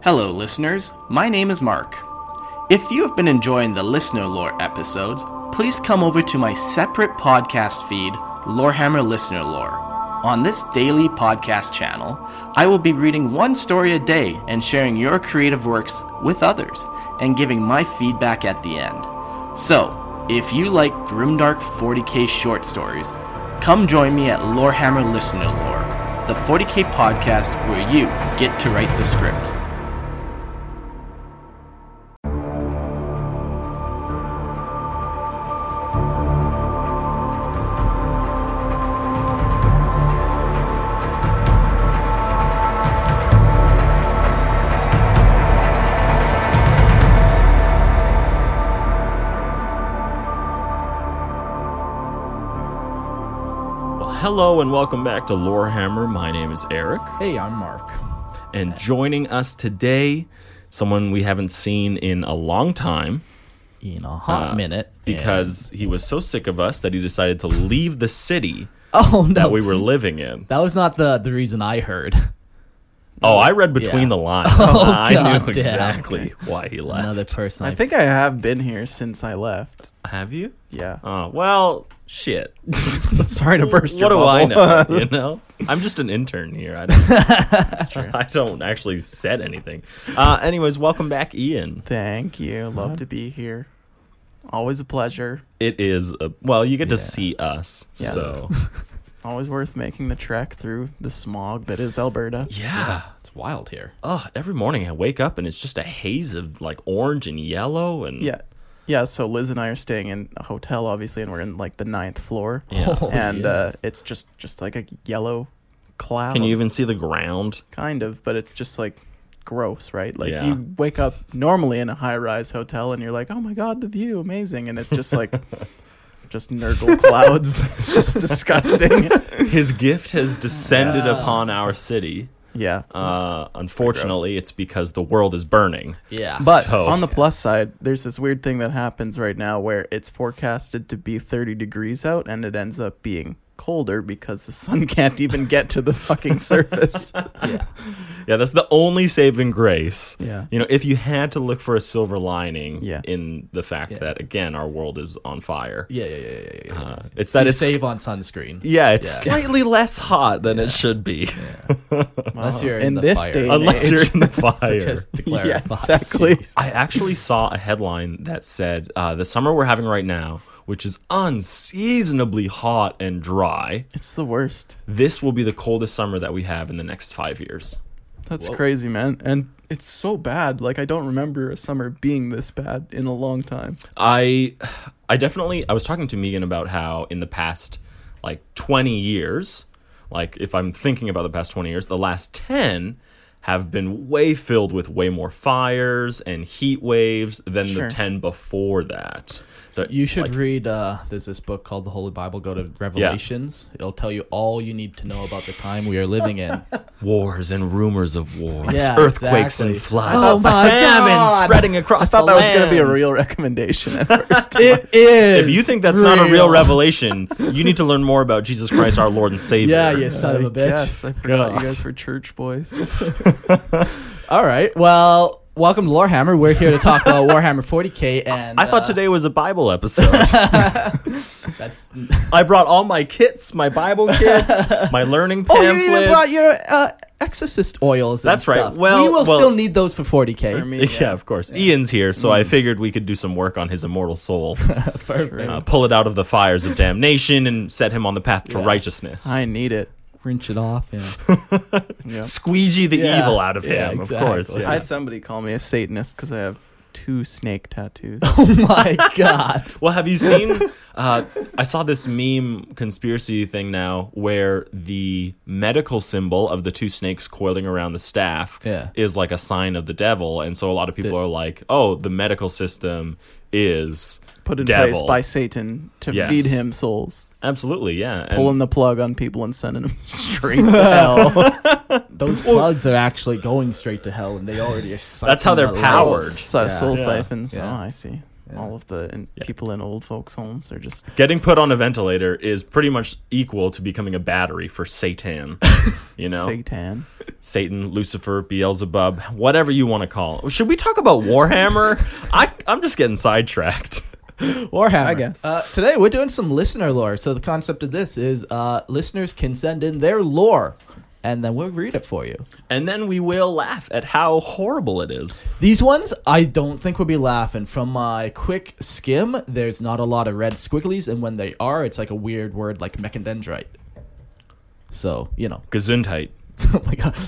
Hello, listeners. My name is Mark. If you have been enjoying the Listener Lore episodes, please come over to my separate podcast feed, Lorehammer Listener Lore. On this daily podcast channel, I will be reading one story a day and sharing your creative works with others and giving my feedback at the end. So, if you like grimdark 40k short stories, come join me at Lorehammer Listener Lore, the 40k podcast where you get to write the script. Hello and welcome back to Lorehammer. My name is Eric. Hey, I'm Mark. And joining us today, someone we haven't seen in a long time. In a hot minute. Because he was so sick of us that he decided to leave the city no. that we were living in. That was not the reason I heard. Oh, I read between the lines. I knew exactly why he left. Another person. I think I have been here since I left. Have you? Yeah. Oh, well, shit. Sorry to burst your What do bubble. I know? You know? I'm just an intern here. That's true. I don't actually said anything. Anyways, welcome back, Ian. Thank you. Love to be here. Always a pleasure. It is, you get to see us, Yeah. so. Always worth making the trek through the smog that is Alberta. Yeah. it's wild here. Oh, every morning I wake up and it's just a haze of like orange and yellow and Yeah, so Liz and I are staying in a hotel, obviously, and we're in like the 9th floor. Yeah. Oh, And yes. it's just like a yellow cloud. Can you even see the ground? Kind of, but it's just like gross, right? Like Yeah. you wake up normally in a high-rise hotel and you're like, oh my god, the view, amazing. And it's just like just Nurgle clouds. It's just disgusting. His gift has descended upon our city. Yeah. Unfortunately, it's because the world is burning. Yeah. But So- on the plus side, there's this weird thing that happens right now where it's forecasted to be 30 degrees out and it ends up being colder because the sun can't even get to the fucking surface. Yeah, that's the only saving grace. Yeah. You know, if you had to look for a silver lining Yeah. in the fact that, again, our world is on fire. Yeah. It's So that you it's save on sunscreen. Yeah, it's Yeah. slightly less hot than it should be. Unless you're in in the this fire. day and Unless age. you're in the fire. Just to Yeah, clarify. exactly. Jeez. I actually saw a headline that said the summer we're having right now, which is unseasonably hot and dry, It's the worst. this will be the coldest summer that we have in the next 5 years. That's crazy, man. And it's so bad. Like, I don't remember a summer being this bad in a long time. I was talking to Megan about how in the past like 20 years, like if I'm thinking about the past 20 years, the last 10 have been way filled with way more fires and heat waves than Sure. the 10 before that. So You should like, read, there's this book called The Holy Bible. Go to Revelations. It'll tell you all you need to know about the time we are living in. wars and rumors of wars, Yeah, earthquakes exactly. and floods, Oh my famine God. spreading across I thought the that was going to be a land. real recommendation at first. It is. If you think that's not a real revelation, you need to learn more about Jesus Christ, our Lord and Savior. Yeah, you son of a bitch. Yes, I forgot God. you guys were church boys. All right. Well, welcome to Lorehammer. We're here to talk about Warhammer 40k, and I thought today was a Bible episode. that's. I brought all my kits, my Bible kits, my learning Oh, pamphlets. you even brought your exorcist oils. And That's right. stuff. Well- we will well- still need those for 40k. For me, Yeah, of course. Ian's here, so I figured we could do some work on his immortal soul. Perfect. Pull it out of the fires of damnation and set him on the path to righteousness. I need it. Rinse it off. Yeah. Yeah. Squeegee the Yeah. evil out of Yeah, him, exactly. of course. I Yeah. had somebody call me a Satanist because I have 2 snake tattoos. Oh my god. Well, have you seen? I saw this meme conspiracy thing now where the medical symbol of the 2 snakes coiling around the staff is like a sign of the devil, and so a lot of people are like, "Oh, the medical system is Put in devil." place by Satan to Yes. feed him souls. Absolutely, yeah. And Pulling the plug on people and sending them straight to hell. Those plugs are actually going straight to hell, and they already are. That's how they're sucking the powered. life. Soul Yeah. siphons. Yeah. Oh, I see. all of the people in old folks' homes are just... Getting put on a ventilator is pretty much equal to becoming a battery for Satan. You know? Satan, Lucifer, Beelzebub, whatever you want to call it. Should we talk about Warhammer? I'm just getting sidetracked. Warhammer. I guess. Today we're doing some listener lore. So the concept of this is listeners can send in their lore, and then we'll read it for you. And then we will laugh at how horrible it is. These ones, I don't think we'll be laughing. From my quick skim, there's not a lot of red squigglies, and when they are, it's like a weird word like mechandendrite. So, you know. Gesundheit. Oh my god.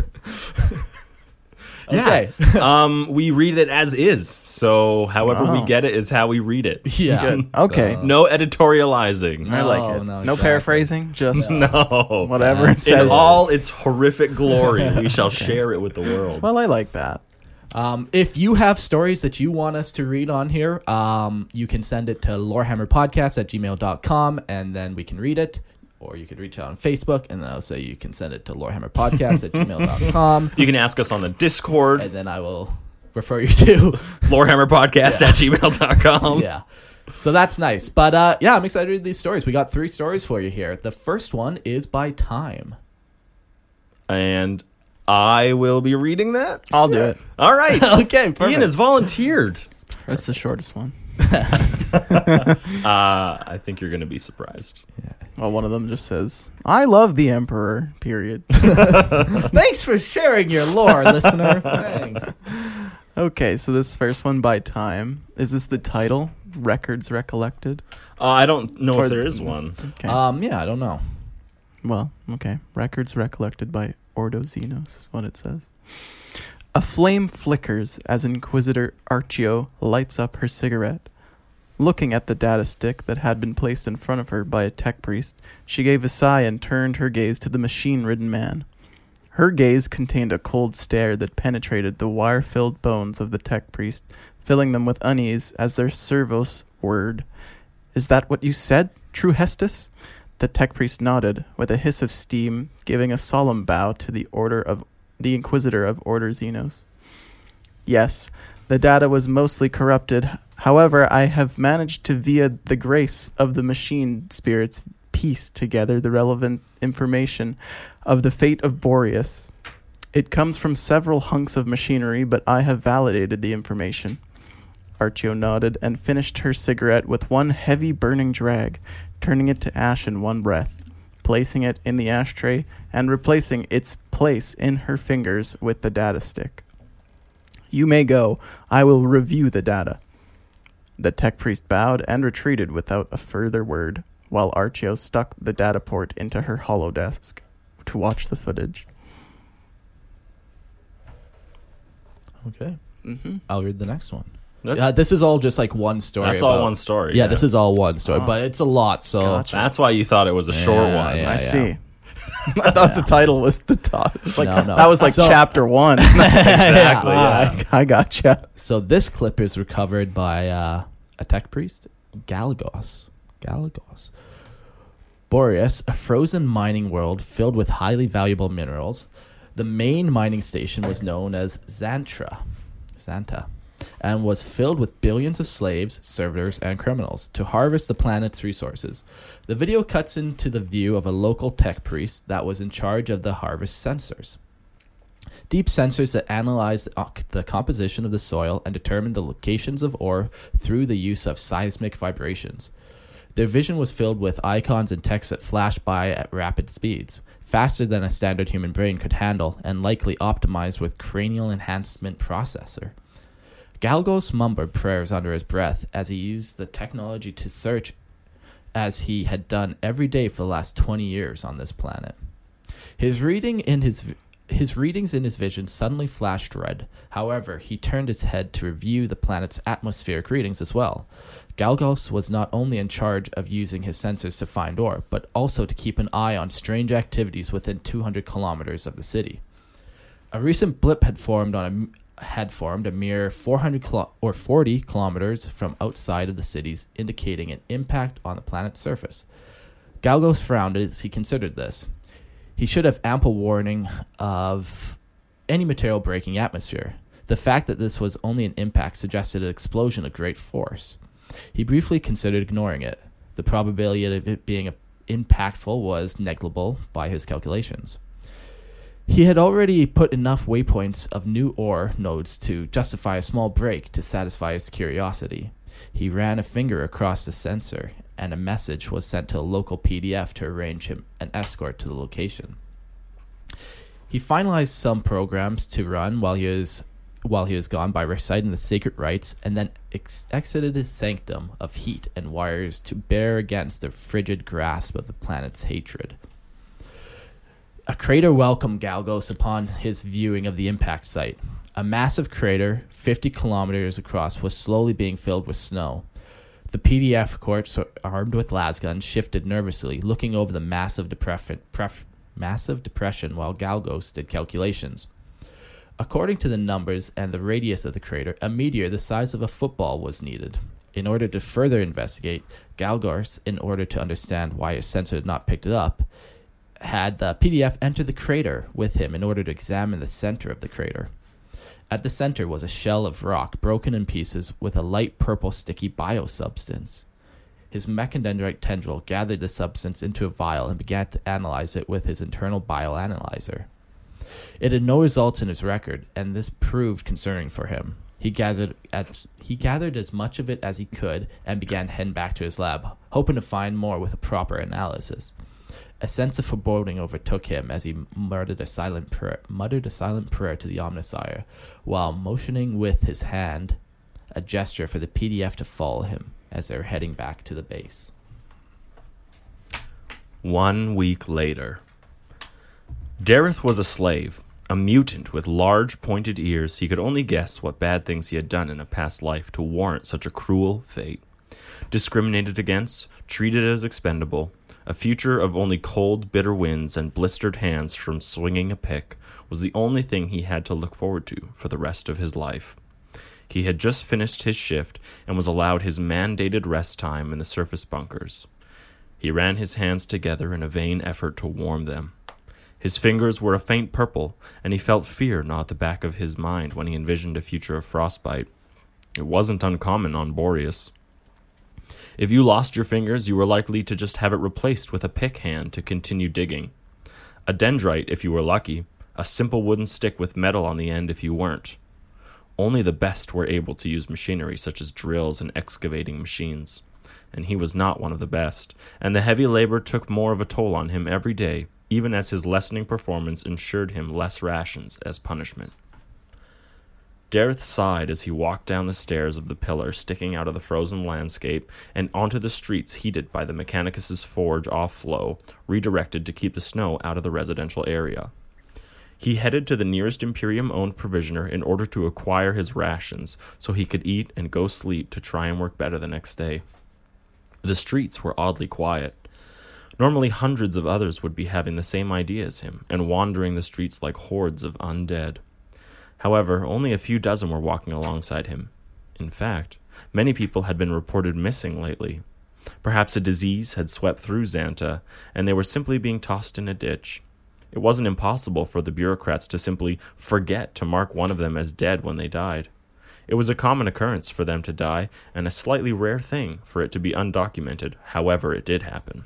Okay. We read it as is. So however we get it is how we read it. Yeah. Good. Okay. No editorializing. I like it. No paraphrasing. Just no. Whatever it says. In all its horrific glory, we shall share it with the world. Well, I like that. If you have stories that you want us to read on here, you can send it to lorehammerpodcast@gmail.com, and then we can read it. Or you could reach out on Facebook, and then I'll say you can send it to lorehammerpodcast@gmail.com. You can ask us on the Discord. And then I will refer you to lorehammerpodcast@gmail.com. Yeah. So that's nice. But I'm excited to read these stories. We got 3 stories for you here. The first one is by Time. And I will be reading that? I'll do it. All right. Okay, perfect. Ian has volunteered. That's the shortest one. I think you're going to be surprised. Yeah. Well, one of them just says, "I love the Emperor," period. Thanks for sharing your lore, listener. Thanks. Okay, so this first one by Time. Is this the title? Records Recollected? I don't know if there is one. Okay. I don't know. Well, okay. Records Recollected by Ordo Xenos is what it says. A flame flickers as Inquisitor Archio lights up her cigarette. Looking at the data stick that had been placed in front of her by a tech priest, she gave a sigh and turned her gaze to the machine-ridden man. Her gaze contained a cold stare that penetrated the wire-filled bones of the tech priest, filling them with unease as their servos whirred. "Is that what you said, True Hestus?" The tech priest nodded, with a hiss of steam, giving a solemn bow to the Inquisitor of Order Xenos. "Yes, the data was mostly corrupted. However, I have managed to, via the grace of the machine spirits, piece together the relevant information of the fate of Boreas. It comes from several hunks of machinery, but I have validated the information." Archio nodded and finished her cigarette with one heavy burning drag, turning it to ash in one breath, placing it in the ashtray and replacing its place in her fingers with the data stick. "You may go. I will review the data." The tech priest bowed and retreated without a further word, while Archio stuck the data port into her holodesk to watch the footage. Okay. Mm-hmm. I'll read the next one. This is all just like one story. That's all one story. Yeah, this is all one story, but it's a lot, so... Gotcha. That's why you thought it was a short one. Yeah, I see. I thought the title was the top. It's like No. that was like chapter 1. Exactly. I gotcha. So this clip is recovered by a tech priest, Galagos. Boreas, a frozen mining world filled with highly valuable minerals. The main mining station was known as Xanta, and was filled with billions of slaves, servers, and criminals to harvest the planet's resources. The video cuts into the view of a local tech priest that was in charge of the harvest sensors. Deep sensors that analyze the composition of the soil and determine the locations of ore through the use of seismic vibrations. Their vision was filled with icons and text that flashed by at rapid speeds, faster than a standard human brain could handle, and likely optimized with cranial enhancement processor. Galgos mumbled prayers under his breath as he used the technology to search as he had done every day for the last 20 years on this planet. His readings in his vision suddenly flashed red. However, he turned his head to review the planet's atmospheric readings as well. Galgos was not only in charge of using his sensors to find ore, but also to keep an eye on strange activities within 200 kilometers of the city. A recent blip had formed a mere 40 kilometers from outside of the cities, indicating an impact on the planet's surface. Galgos frowned as he considered this. He should have ample warning of any material breaking atmosphere. The fact that this was only an impact suggested an explosion of great force. He briefly considered ignoring it. The probability of it being impactful was negligible by his calculations. He had already put enough waypoints of new ore nodes to justify a small break to satisfy his curiosity. He ran a finger across the sensor, and a message was sent to a local PDF to arrange him an escort to the location. He finalized some programs to run while he was gone by reciting the sacred rites, and then exited his sanctum of heat and wires to bear against the frigid grasp of the planet's hatred. A crater welcomed Galgos upon his viewing of the impact site. A massive crater, 50 kilometers across, was slowly being filled with snow. The PDF corps, armed with lasguns, shifted nervously, looking over the massive depression while Galgos did calculations. According to the numbers and the radius of the crater, a meteor the size of a football was needed. In order to further investigate, Galgos, in order to understand why his sensor had not picked it up, had the PDF enter the crater with him in order to examine the center of the crater. At the center was a shell of rock broken in pieces with a light purple sticky biosubstance. His mechadendrite tendril gathered the substance into a vial and began to analyze it with his internal bioanalyzer. It had no results in his record, and this proved concerning for him. He gathered as much of it as he could and began heading back to his lab, hoping to find more with a proper analysis. A sense of foreboding overtook him as he muttered a silent prayer to the Omnissiah, while motioning with his hand, a gesture for the PDF to follow him as they were heading back to the base. 1 week later. Dareth was a slave, a mutant with large pointed ears. He could only guess what bad things he had done in a past life to warrant such a cruel fate. Discriminated against, treated as expendable, a future of only cold, bitter winds and blistered hands from swinging a pick was the only thing he had to look forward to for the rest of his life. He had just finished his shift and was allowed his mandated rest time in the surface bunkers. He ran his hands together in a vain effort to warm them. His fingers were a faint purple, and he felt fear gnaw at the back of his mind when he envisioned a future of frostbite. It wasn't uncommon on Boreas. If you lost your fingers, you were likely to just have it replaced with a pick hand to continue digging. A dendrite, if you were lucky, a simple wooden stick with metal on the end if you weren't. Only the best were able to use machinery such as drills and excavating machines, and he was not one of the best, and the heavy labor took more of a toll on him every day, even as his lessening performance ensured him less rations as punishment. Dareth sighed as he walked down the stairs of the pillar sticking out of the frozen landscape and onto the streets heated by the Mechanicus's forge off-flow, redirected to keep the snow out of the residential area. He headed to the nearest Imperium-owned provisioner in order to acquire his rations so he could eat and go sleep to try and work better the next day. The streets were oddly quiet. Normally hundreds of others would be having the same idea as him and wandering the streets like hordes of undead. However, only a few dozen were walking alongside him. In fact, many people had been reported missing lately. Perhaps a disease had swept through Xanta, and they were simply being tossed in a ditch. It wasn't impossible for the bureaucrats to simply forget to mark one of them as dead when they died. It was a common occurrence for them to die, and a slightly rare thing for it to be undocumented, however it did happen.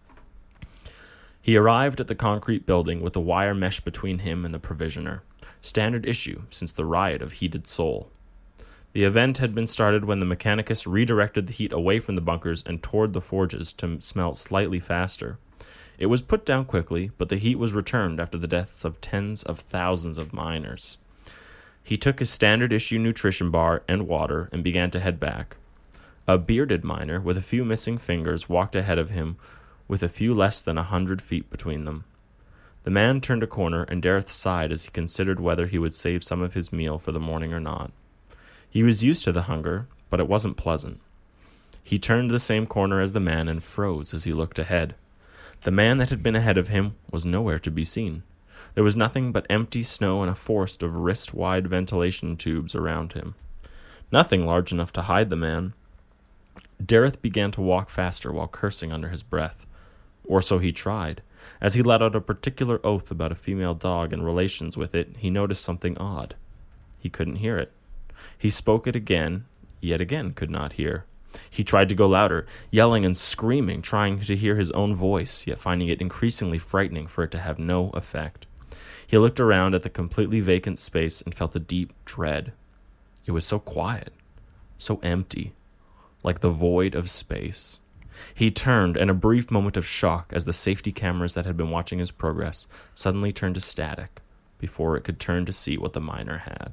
He arrived at the concrete building with a wire mesh between him and the provisioner. Standard issue since the riot of Heated Soul. The event had been started when the Mechanicus redirected the heat away from the bunkers and toward the forges to smelt slightly faster. It was put down quickly, but the heat was returned after the deaths of tens of thousands of miners. He took his standard issue nutrition bar and water and began to head back. A bearded miner with a few missing fingers walked ahead of him with a few less than 100 feet between them. The man turned a corner, and Dareth sighed as he considered whether he would save some of his meal for the morning or not. He was used to the hunger, but it wasn't pleasant. He turned the same corner as the man and froze as he looked ahead. The man that had been ahead of him was nowhere to be seen. There was nothing but empty snow and a forest of wrist-wide ventilation tubes around him. Nothing large enough to hide the man. Dareth began to walk faster while cursing under his breath. Or so he tried. As he let out a particular oath about a female dog and relations with it, he noticed something odd. He couldn't hear it. He spoke it again, yet again could not hear. He tried to go louder, yelling and screaming, trying to hear his own voice, yet finding it increasingly frightening for it to have no effect. He looked around at the completely vacant space and felt a deep dread. It was so quiet, so empty, like the void of space. He turned, and a brief moment of shock as the safety cameras that had been watching his progress suddenly turned to static before it could turn to see what the miner had.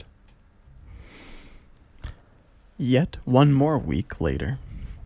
Yet one more week later,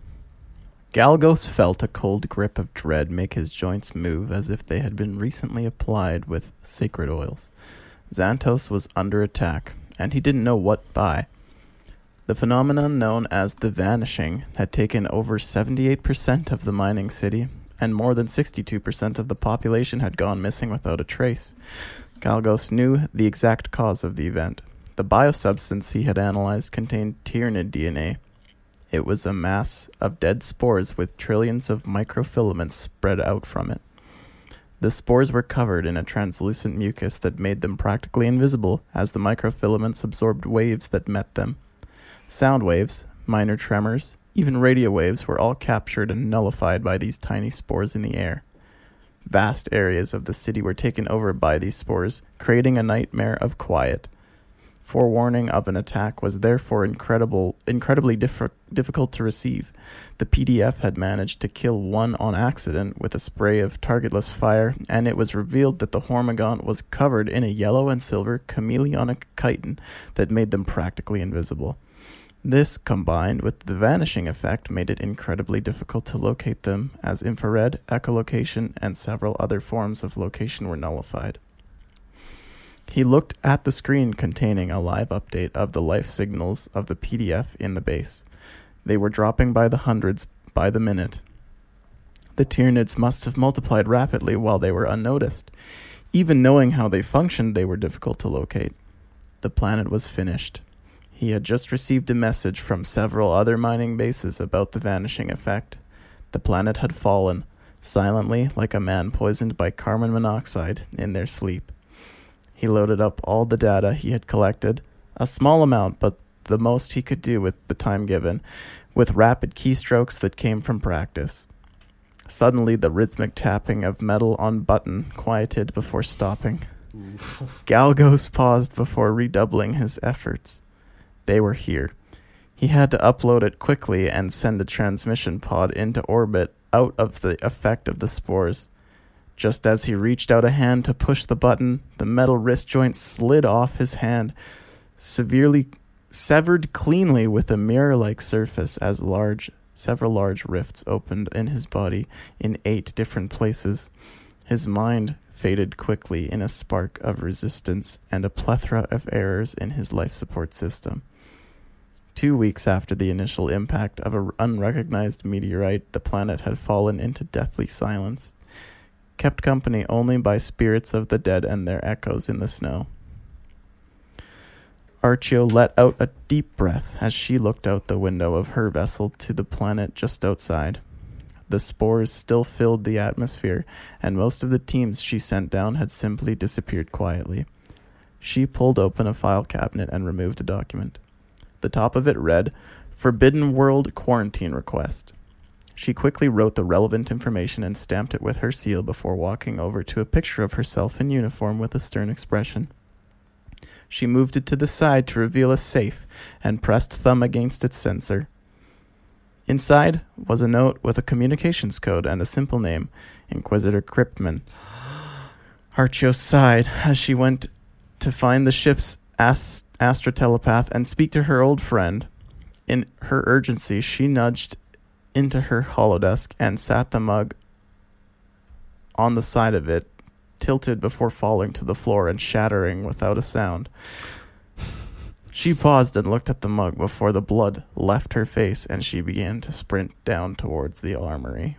Galgos felt a cold grip of dread make his joints move as if they had been recently applied with sacred oils. Xantos was under attack, and he didn't know what by. The phenomenon known as the Vanishing had taken over 78% of the mining city, and more than 62% of the population had gone missing without a trace. Galgos knew the exact cause of the event. The biosubstance he had analyzed contained Tyranid DNA. It was a mass of dead spores with trillions of microfilaments spread out from it. The spores were covered in a translucent mucus that made them practically invisible as the microfilaments absorbed waves that met them. Sound waves, minor tremors, even radio waves were all captured and nullified by these tiny spores in the air. Vast areas of the city were taken over by these spores, creating a nightmare of quiet. Forewarning of an attack was therefore incredibly difficult to receive. The PDF had managed to kill one on accident with a spray of targetless fire, and it was revealed that the Hormigaunt was covered in a yellow and silver chameleonic chitin that made them practically invisible. This, combined with the vanishing effect, made it incredibly difficult to locate them, as infrared, echolocation, and several other forms of location were nullified. He looked at the screen containing a live update of the life signals of the PDF in the base. They were dropping by the hundreds by the minute. The Tyranids must have multiplied rapidly while they were unnoticed. Even knowing how they functioned, they were difficult to locate. The planet was finished. He had just received a message from several other mining bases about the vanishing effect. The planet had fallen, silently like a man poisoned by carbon monoxide in their sleep. He loaded up all the data he had collected, a small amount, but the most he could do with the time given, with rapid keystrokes that came from practice. Suddenly, the rhythmic tapping of metal on button quieted before stopping. Galgos paused before redoubling his efforts. They were here. He had to upload it quickly and send a transmission pod into orbit out of the effect of the spores. Just as he reached out a hand to push the button, the metal wrist joint slid off his hand, severely severed cleanly with a mirror-like surface as several large rifts opened in his body in 8 different places. His mind faded quickly in a spark of resistance and a plethora of errors in his life support system. 2 weeks after the initial impact of an unrecognized meteorite, the planet had fallen into deathly silence, kept company only by spirits of the dead and their echoes in the snow. Archio let out a deep breath as she looked out the window of her vessel to the planet just outside. The spores still filled the atmosphere, and most of the teams she sent down had simply disappeared quietly. She pulled open a file cabinet and removed a document. The top of it read, "Forbidden World Quarantine Request." She quickly wrote the relevant information and stamped it with her seal before walking over to a picture of herself in uniform with a stern expression. She moved it to the side to reveal a safe and pressed thumb against its sensor. Inside was a note with a communications code and a simple name, Inquisitor Cryptman. Archio sighed as she went to find the ship's astrotelepath and speak to her old friend. In her urgency, she nudged into her holodesk and sat the mug on the side of it, tilted before falling to the floor and shattering without a sound. She paused and looked at the mug before the blood left her face and she began to sprint down towards the armory.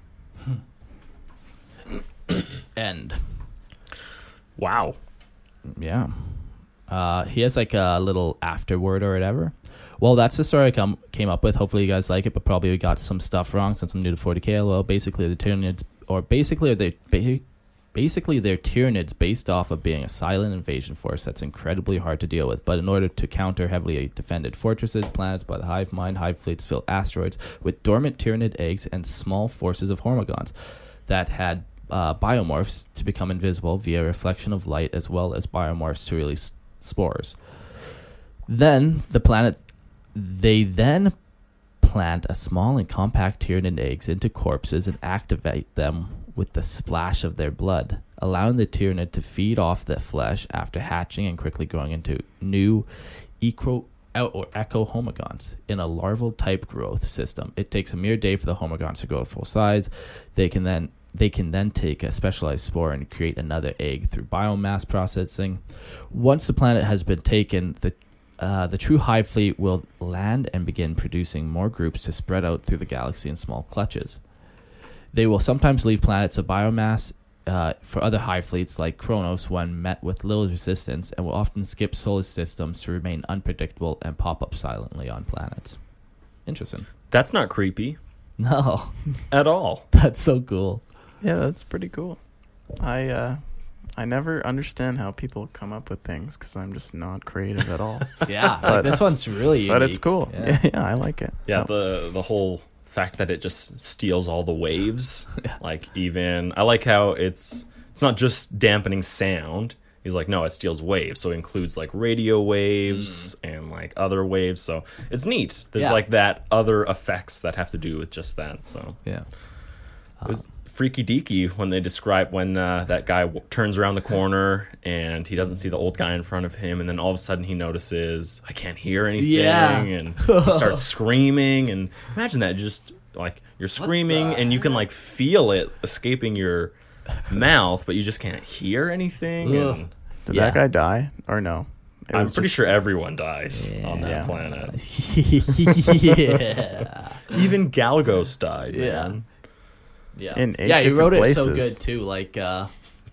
End. Wow. Yeah. He has like a little afterword or whatever. Well, that's the story I came up with. Hopefully you guys like it, but probably we got some stuff wrong, something new to 40k. Well, basically the Tyranids, or basically Basically, they're Tyranids based off of being a silent invasion force that's incredibly hard to deal with. But in order to counter heavily defended fortresses, planets by the hive mind, hive fleets fill asteroids with dormant Tyranid eggs and small forces of Hormigons that had biomorphs to become invisible via reflection of light, as well as biomorphs to release spores. Then they then plant a small and compact Tyranid eggs into corpses and activate them with the splash of their blood, allowing the Tyranid to feed off the flesh after hatching and quickly growing into new echo Homigons. In a larval type growth system, it takes a mere day for the Homigons to grow to full size. They can then take a specialized spore and create another egg through biomass processing. Once the planet has been taken, the true hive fleet will land and begin producing more groups to spread out through the galaxy in small clutches. They will sometimes leave planets of biomass for other hive fleets like Kronos when met with little resistance, and will often skip solar systems to remain unpredictable and pop up silently on planets. Interesting. That's not creepy. No. At all. That's so cool. Yeah, that's pretty cool. I never understand how people come up with things because I'm just not creative at all. Yeah, like this one's really unique. But it's cool. Yeah, Yeah, I like it. Yeah, the whole fact that it just steals all the waves. Like, even I like how it's not just dampening sound. He's like, no, it steals waves, so it includes like radio waves and like other waves. So it's neat. There's like that other effects that have to do with just that. So yeah, it was freaky deaky when they describe when that guy turns around the corner and he doesn't see the old guy in front of him, and then all of a sudden he notices, I can't hear anything, and he starts screaming. And imagine that, just like you're screaming and you can like feel it escaping your mouth, but you just can't hear anything. And Did that guy die or no? I'm pretty sure everyone dies on that planet. Yeah. Even Galgos died, man. Yeah. In 8 he wrote places. it so good too. Like, the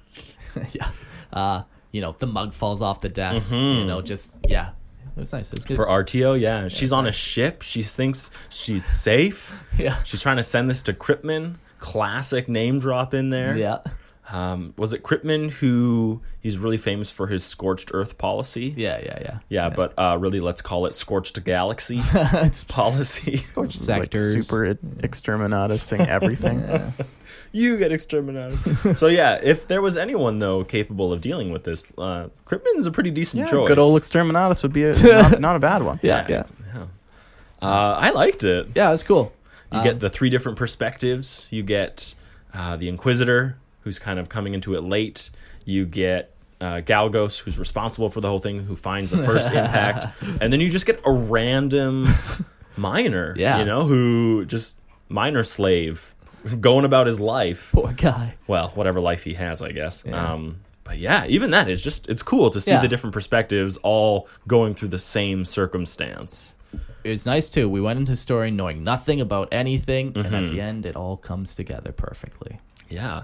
mug falls off the desk. It was nice. It was good. For RTO, she's on a ship. She thinks she's safe. Yeah, she's trying to send this to Kryptman. Classic name drop in there. Yeah. Was it Kryptman who he's really famous for his scorched earth policy? Yeah. But really, let's call it scorched galaxy. It's policy. Sectors. Like super exterminatusing everything. You get exterminated. So if there was anyone though capable of dealing with this, Kryptman's a pretty decent choice. Good old exterminatus would be not a bad one. Yeah. I liked it. Yeah, it's cool. You get the 3 different perspectives. You get the Inquisitor, who's kind of coming into it late. You get Galgos, who's responsible for the whole thing, who finds the first impact. And then you just get a random miner, who just minor slave going about his life. Poor guy. Well, whatever life he has, I guess. Yeah. But even that is it's cool to see the different perspectives all going through the same circumstance. It was nice too. We went into the story knowing nothing about anything, and at the end, it all comes together perfectly. Yeah.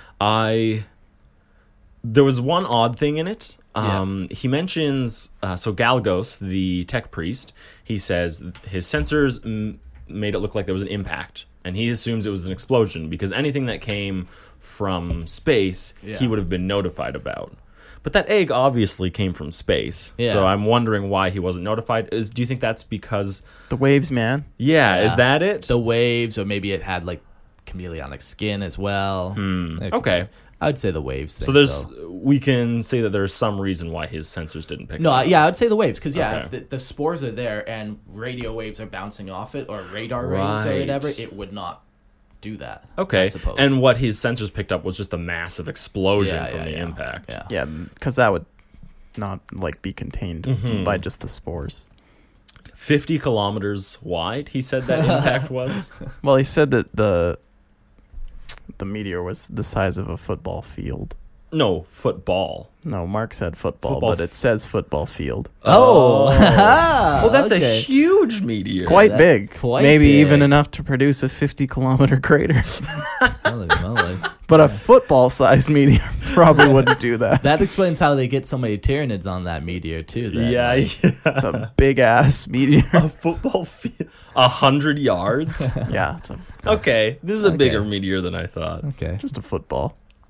There was one odd thing in it. He mentions, Galgos, the tech priest, he says his sensors made it look like there was an impact, and he assumes it was an explosion because anything that came from space, he would have been notified about. But that egg obviously came from space, so I'm wondering why he wasn't notified. Do you think that's because the waves, man? Yeah, is that it? The waves, or maybe it had like chameleonic skin as well. Okay. I would say the waves thing. So we can say that there's some reason why his sensors didn't pick it up. I would say the waves, because if the spores are there and radio waves are bouncing off it, or radar waves or whatever, it would not do that. Okay. I suppose. And what his sensors picked up was just a massive explosion from the impact. Yeah, because that would not be contained by just the spores. 50 kilometers wide, he said that impact was? Well, he said that the meteor was the size of a football field. No, football. No, Mark said football, but it says football field. Oh. Well, that's a huge meteor. Quite big. Maybe even enough to produce a 50-kilometer crater. But a football-sized meteor probably wouldn't do that. That explains how they get so many Tyranids on that meteor, too. Then. It's a big-ass meteor. A football field. 100 yards? Yeah. Okay, this is a bigger meteor than I thought. Okay. Just a football.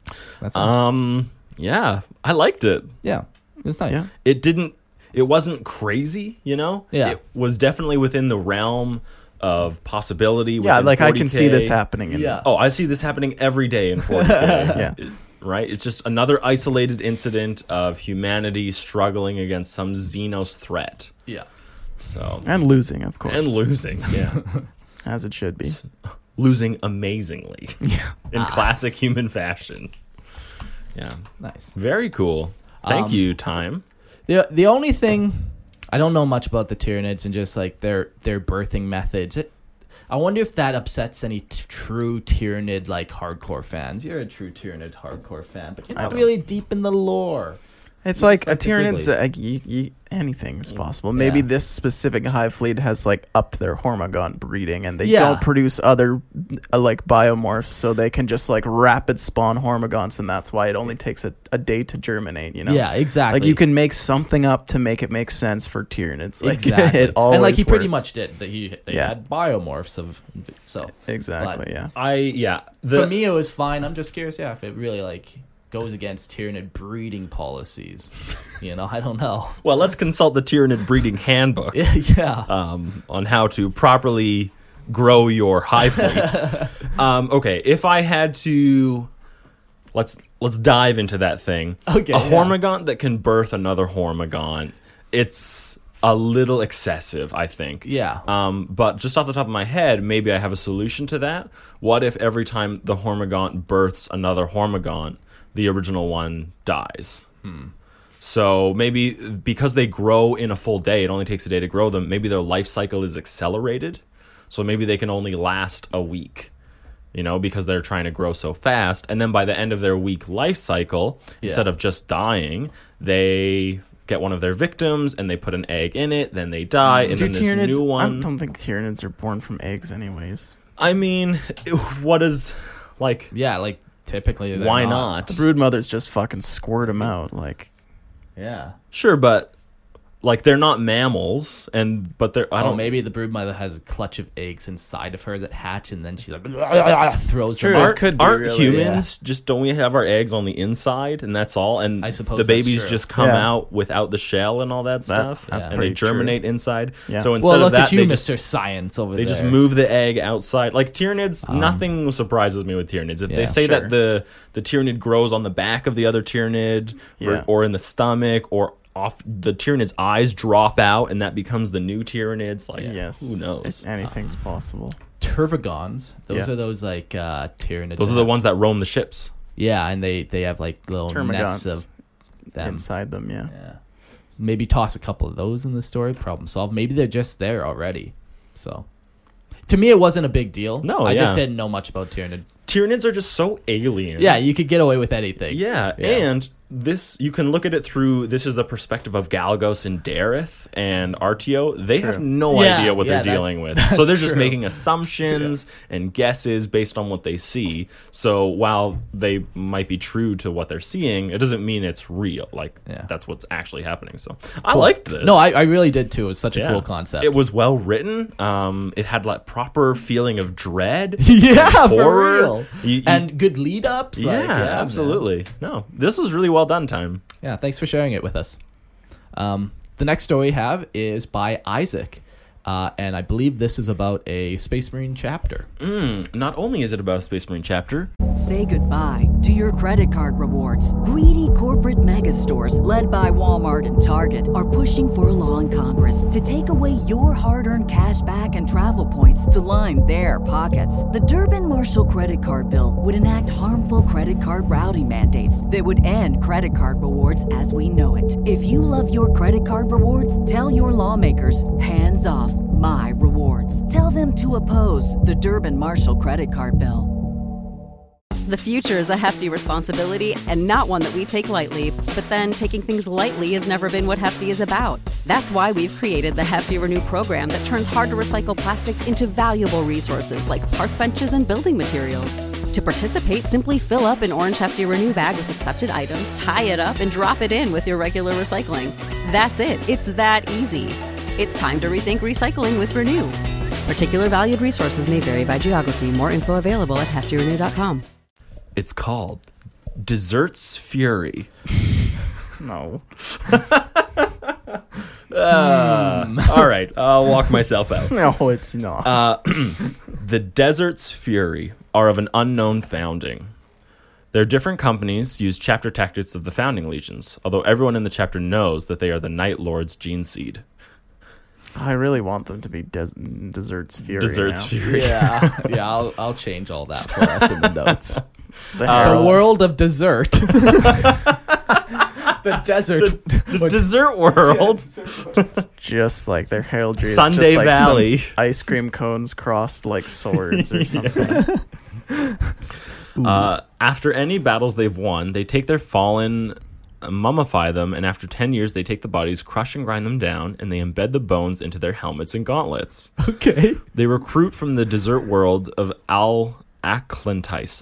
That's nice. Yeah, I liked it. Yeah, it's nice. Yeah. It wasn't crazy, you know? Yeah. It was definitely within the realm of possibility. Yeah, within like 40K. I can see this happening. Yeah. Oh, I see this happening every day in 40K. Yeah. Right? It's just another isolated incident of humanity struggling against some Xenos threat. Yeah. So And losing, of course. and losing. Yeah. As it should be. Losing amazingly. Yeah. In classic human fashion. Yeah. Nice. Very cool. Thank you, Time. The only thing I don't know much about the Tyranids and just like their birthing methods. I wonder if that upsets any true Tyranid like hardcore fans. You're a true Tyranid hardcore fan, but you're not really deep in the lore. It's like a like the Tyranid's Wrigley's. anything is possible. Maybe Yeah. this specific hive fleet has like upped their Hormagaunt breeding, and they Yeah. don't produce other like biomorphs, so they can just like rapid spawn Hormagaunts, and that's why it only takes a day to germinate. You know? Yeah, exactly. Like you can make something up to make it make sense for Tyranids. Like exactly. it always and like he pretty works. much did. They Yeah. had biomorphs of so. Exactly. But Yeah. For me, it was fine. I'm just curious, if it really like goes against Tyranid breeding policies. You know, I don't know. Well, let's consult the Tyranid breeding handbook. Yeah. On how to properly grow your hive fleet. Okay, if I had to, let's dive into that thing. Okay, a yeah. Hormagaunt that can birth another Hormagaunt, it's a little excessive, I think. Yeah. But just off the top of my head, maybe I have a solution to that. What if every time the Hormagaunt births another Hormagaunt, the original one dies? So maybe because they grow in a full day, it only takes a day to grow them, maybe their life cycle is accelerated. So maybe they can only last a week, you know, because they're trying to grow so fast. And then by the end of their week life cycle, instead of just dying, they get one of their victims and they put an egg in it, then they die, and then this new one. I don't think Tyranids are born from eggs, anyways. I mean, what is, like... Yeah, like typically they're why not? The brood mothers just fucking squirt them out, like. Yeah. Sure, but like they're not mammals, but they're Maybe the brood mother has a clutch of eggs inside of her that hatch, and then she like throws true. them out. It could be, aren't really, humans just don't we have our eggs on the inside and that's all? And I suppose the that's babies true. just come Yeah. out without the shell and all that stuff, that's and they pretty true. germinate inside. Yeah. So instead Well, of look that, at you, they Mr. just Science over they there. just move the egg outside. Like Tyranids, nothing surprises me with Tyranids. If they Yeah, say sure. that the Tyranid grows on the back of the other Tyranid, Yeah. or in the stomach, or off the Tyranid's eyes drop out, and that becomes the new Tyranids. Like, Yes. who knows? Anything's possible. Tervagons. Those Yeah. are those like Tyranids. Those are that the have- ones that roam the ships. Yeah, and they have like little nests Termagants of them. inside them, yeah. Yeah. Maybe toss a couple of those in the story. Problem solved. Maybe they're just there already. So, to me, it wasn't a big deal. No, I just yeah. didn't know much about Tyranid. Tyranids are just so alien. Yeah, you could get away with anything. Yeah, and this you can look at it through. This is the perspective of Galgos and Dareth and Artio. They have no Yeah, idea what yeah, they're that- dealing with, so they're just true. making assumptions and guesses based on what they see. So while they might be true to what they're seeing, it doesn't mean it's real. Like that's what's actually happening. So I liked this. No, I really did too. It was such a cool concept. It was well written. It had like proper feeling of dread. yeah, and for horror. real. And good lead ups. Yeah, absolutely. No, this was really well done, Time. Yeah, thanks for sharing it with us. The next story we have is by Isaac. And I believe this is about a Space Marine chapter. Not only is it about a Space Marine chapter, Say goodbye to your credit card rewards. Greedy corporate mega stores, led by Walmart and Target, are pushing for a law in Congress to take away your hard-earned cash back and travel points to line their pockets. The Durbin-Marshall credit card bill would enact harmful credit card routing mandates that would end credit card rewards as we know it. If you love your credit card rewards, tell your lawmakers, hands off my rewards. Tell them to oppose the Durbin-Marshall credit card bill. The future is a hefty responsibility and not one that we take lightly, but then taking things lightly has never been what Hefty is about. That's why we've created the Hefty Renew program that turns hard-to-recycle plastics into valuable resources like park benches and building materials. To participate, simply fill up an orange Hefty Renew bag with accepted items, tie it up, and drop it in with your regular recycling. That's it. It's that easy. It's time to rethink recycling with Renew. Particular valued resources may vary by geography. More info available at heftyrenew.com. it's called Desert's Fury. No. All right, I'll walk myself out. No, it's not. The Desert's Fury are of an unknown founding. Their different companies use chapter tactics of the founding legions, although everyone in the chapter knows that they are the Night Lord's gene seed. I really want them to be Desert's Fury. Desert's now. Fury. Yeah. I'll change all that for us in the notes. The The Herald. world of dessert. The desert. The Desert World. Just like their heraldry is Sunday just like Valley. some ice cream cones crossed like swords or something. After any battles they've won, they take their fallen, mummify them, and after 10 years, they take the bodies, crush and grind them down, and they embed the bones into their helmets and gauntlets. Okay. They recruit from the desert world of Atlantis.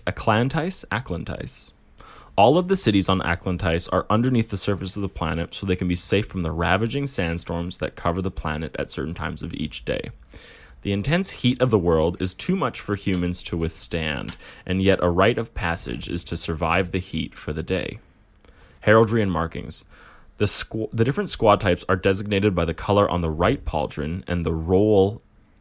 All of the cities on Atlantis are underneath the surface of the planet, so they can be safe from the ravaging sandstorms that cover the planet at certain times of each day. The intense heat of the world is too much for humans to withstand, and yet a rite of passage is to survive the heat for the day. Heraldry and markings. The different squad types are designated by the color on the right pauldron, and the role,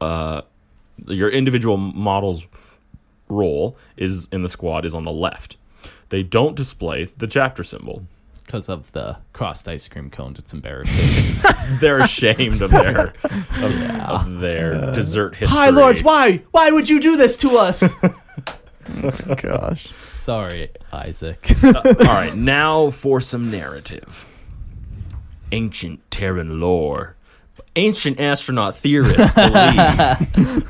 your individual model's role is in the squad is on the left. They don't display the chapter symbol. Because of the crossed ice cream cones, it's embarrassing. They're ashamed of their of their dessert history. Hi, Lords, why? Why would you do this to us? Gosh. Sorry, Isaac. All right, now for some narrative. Ancient Terran lore. Ancient astronaut theorists believe.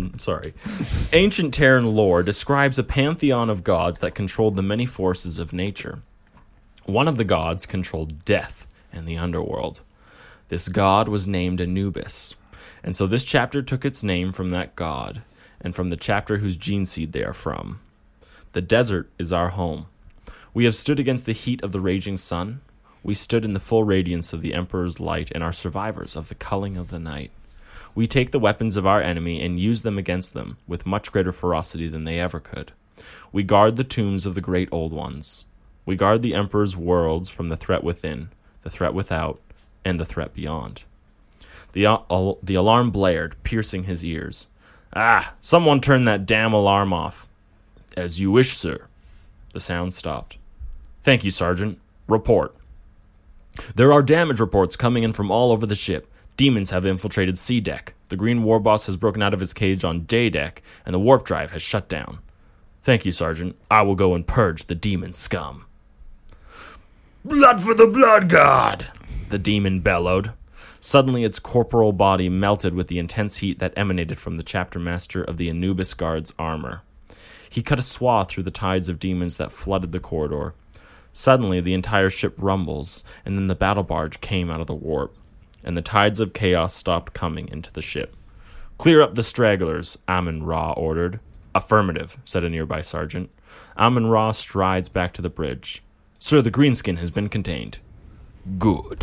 Ancient Terran lore describes a pantheon of gods that controlled the many forces of nature. One of the gods controlled death and the underworld. This god was named Anubis, and so this chapter took its name from that god, and from the chapter whose gene seed they are from. The desert is our home. We have stood against the heat of the raging sun. We stood in the full radiance of the Emperor's light and are survivors of the culling of the night. We take the weapons of our enemy and use them against them with much greater ferocity than they ever could. We guard the tombs of the great old ones. We guard the Emperor's worlds from the threat within, the threat without, and the threat beyond. The alarm blared, piercing his ears. Ah, someone turn that damn alarm off. As you wish, sir. The sound stopped. Thank you, Sergeant. Report. There are damage reports coming in from all over the ship. Demons have infiltrated C deck. The Green War Boss has broken out of his cage on J deck, and the warp drive has shut down. Thank you, Sergeant. I will go and purge the demon scum. Blood for the blood god! The demon bellowed. Suddenly its corporal body melted with the intense heat that emanated from the chapter master of the Anubis Guard's armor. He cut a swath through the tides of demons that flooded the corridor. Suddenly, the entire ship rumbles, and then the battle barge came out of the warp, and the tides of chaos stopped coming into the ship. Clear up the stragglers, Amun-Ra ordered. Affirmative, said a nearby sergeant. Amun-Ra strides back to the bridge. Sir, the greenskin has been contained. Good.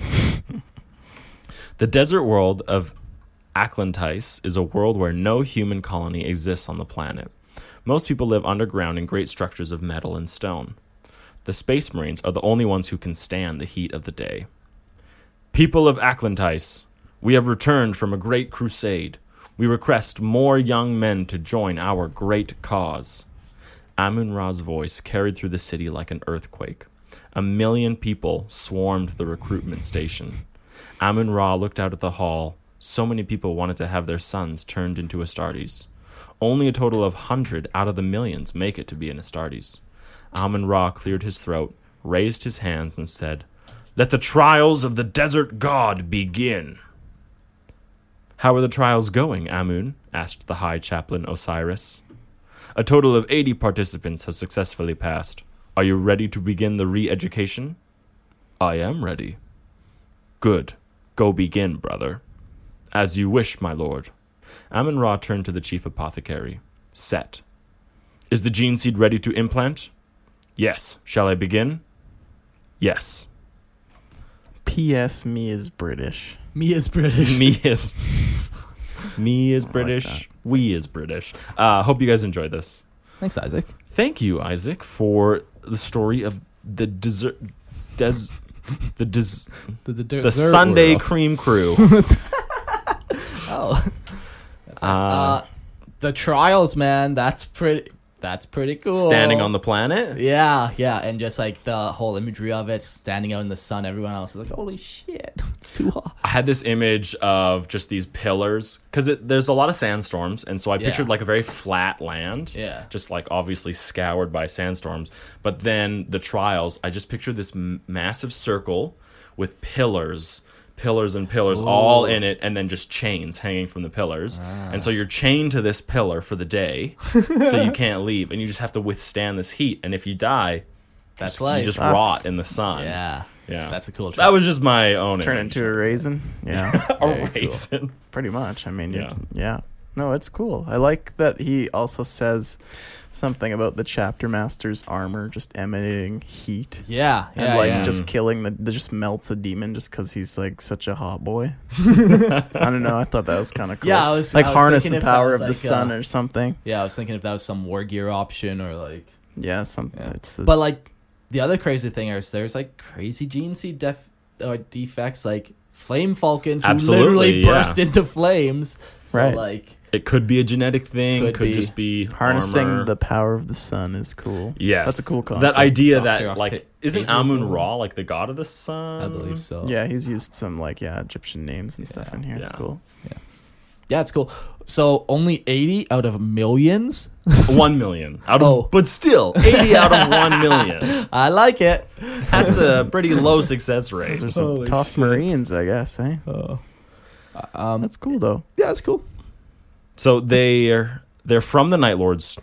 The desert world of Atlantis is a world where no human colony exists on the planet. Most people live underground in great structures of metal and stone. The Space Marines are the only ones who can stand the heat of the day. People of Atlantis, we have returned from a great crusade. We request more young men to join our great cause. Amun-Ra's voice carried through the city like an earthquake. 1 million people swarmed the recruitment station. Amun-Ra looked out at the hall. So many people wanted to have their sons turned into Astartes. Only a total of 100 out of the millions make it to be an Astartes. Amun-Ra cleared his throat, raised his hands, and said, "Let the trials of the desert god begin." "How are the trials going, Amun?" asked the High Chaplain Osiris. "A total of 80 participants have successfully passed. Are you ready to begin the re-education?" "I am ready." "Good. Go begin, brother." "As you wish, my lord." Amun-Ra turned to the chief apothecary. "Set." "Is the gene seed ready to implant?" "Yes. Shall I begin?" "Yes." P.S. Me is British. Me is British. Me is British. We is British. Hope you guys enjoyed this. Thanks, Isaac. Thank you, Isaac, for the story of the The Sunday Cream Crew. Oh, that's nice. The trials, man. That's pretty cool. Standing on the planet. Yeah, and just like the whole imagery of it, standing out in the sun. Everyone else is like, "Holy shit, it's too hot." I had this image of just these pillars because there's a lot of sandstorms, and so I pictured like a very flat land. Yeah, just like obviously scoured by sandstorms. But then the trials, I just pictured this massive circle with pillars and pillars all in it, and then just chains hanging from the pillars. And so you're chained to this pillar for the day, so you can't leave, and you just have to withstand this heat. And if you die, you just rot in the sun. Yeah, that's a cool trick. That was just my own Turn image. into a raisin. Yeah. A raisin. Cool. Pretty much. I mean, yeah. No, it's cool. I like that he also says something about the chapter master's armor just emanating heat. Yeah, and just killing that just melts a demon just because he's like such a hot boy. I don't know. I thought that was kind of cool. Yeah, I was harness the power of the sun or something. Yeah, I was thinking if that was some war gear option or like something. Yeah. But like the other crazy thing is there's like crazy gene seed defects like flame falcons who literally burst into flames. So right. Like it could be a genetic thing. Could just be harnessing armor. The power of the sun is cool. Yes, that's a cool concept. That idea that like isn't Amun Ra like the god of the sun? I believe so. Yeah, he's used some like Egyptian names and stuff in here. It's cool. Yeah, it's cool. So only 80 out of millions. 1 million out of, but still 80 out of 1 million. I like it. That's a pretty low success rate. Those are some tough Marines, I guess. Eh? That's cool though. Yeah, that's cool. So they're from the Night Lords,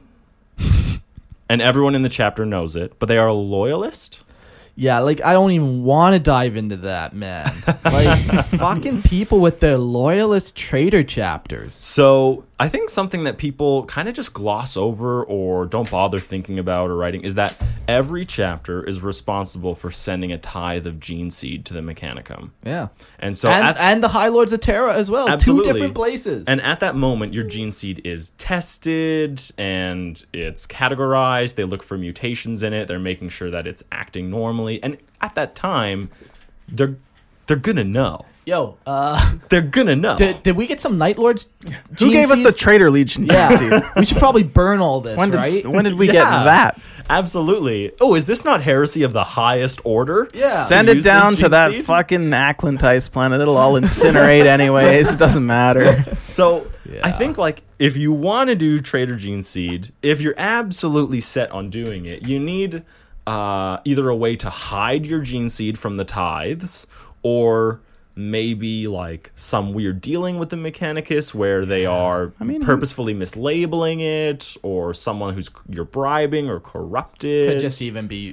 and everyone in the chapter knows it, but they are a loyalist. Yeah, like I don't even want to dive into that, man. Like fucking people with their loyalist traitor chapters. So I think something that people kind of just gloss over or don't bother thinking about or writing is that every chapter is responsible for sending a tithe of gene seed to the Mechanicum. Yeah. And so and the High Lords of Terra as well. Absolutely. 2 different places. And at that moment, your gene seed is tested and it's categorized. They look for mutations in it. They're making sure that it's acting normally. And at that time, they're gonna know. Yo, they're gonna know. Did we get some Night Lords? Who gave us the Traitor Legion? Yeah, we should probably burn all this, right? When did we get that? Absolutely. Oh, is this not heresy of the highest order? Yeah. Send it down to that fucking Aclantice planet. It'll all incinerate anyways. It doesn't matter. So I think like if you want to do Traitor Gene Seed, if you're absolutely set on doing it, you need either a way to hide your gene seed from the tithes, or maybe like some weird dealing with the Mechanicus where they are purposefully mislabeling it, or someone who's you're bribing or corrupted. Could just even be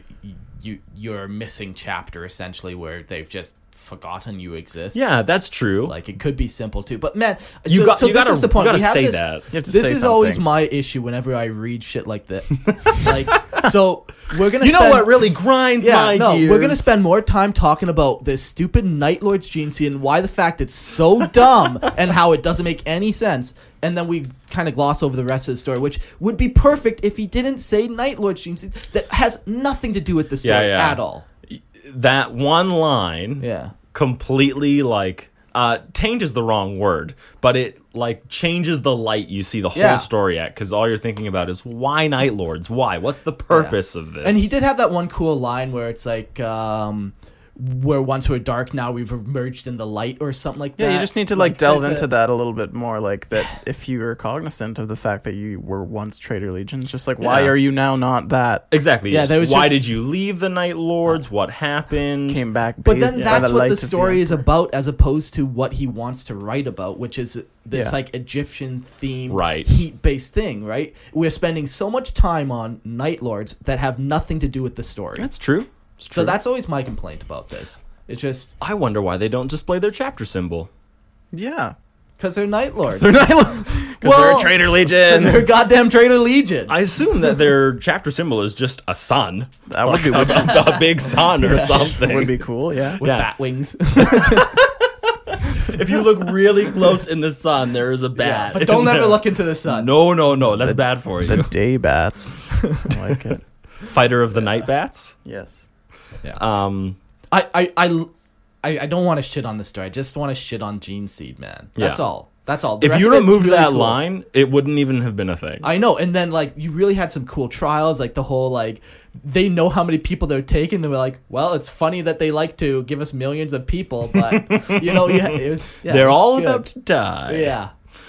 your missing chapter, essentially, where they've just forgotten you exist. Yeah, that's true. Like it could be simple too, but man, you this is the point. You gotta say that. You have to this say is something. always my issue whenever I read shit like that. Like, so we're gonna. You know what really grinds my gears? We're gonna spend more time talking about this stupid Night Lord's gene seed and why the fact it's so dumb and how it doesn't make any sense. And then we kind of gloss over the rest of the story, which would be perfect if he didn't say Night Lord's gene seed. That has nothing to do with the story at all. That one line completely like taint is the wrong word, but it like changes the light you see the whole story at, because all you're thinking about is why Night Lords? What's the purpose of this? And he did have that one cool line where it's like where once we're dark, now we've emerged in the light, or something like that. Yeah, you just need to like delve into that a little bit more, like that if you were cognizant of the fact that you were once Traitor Legions, just like why are you now not that? Exactly. Yeah, why did you leave the Night Lords? What happened? Came back. But then that's what the story is about, as opposed to what he wants to write about, which is this like Egyptian themed heat-based thing, right? We're spending so much time on Night Lords that have nothing to do with the story. That's true. So that's always my complaint about this. It's just, I wonder why they don't display their chapter symbol. Yeah. Because they're Night Lords. They're Night Lords. Because they're a Traitor Legion. They're a goddamn Traitor Legion. I assume that their chapter symbol is just a sun. That would be a big sun or something. Would be cool, yeah. With bat wings. If you look really close in the sun, there is a bat. But don't ever look into the sun. No. That's bad for you. The day bats. I like it. Fighter of the Night Bats. Yes. Yeah. I don't want to shit on the story. I just want to shit on Gene Seed, man. That's all. That's all. The If rest you of it's removed really that cool. line, it wouldn't even have been a thing. I know. And then, like, you really had some cool trials. Like, the whole, like, they know how many people they're taking. They were like, well, it's funny that they like to give us millions of people, but, you know, it was, They're all good. about to die. Yeah.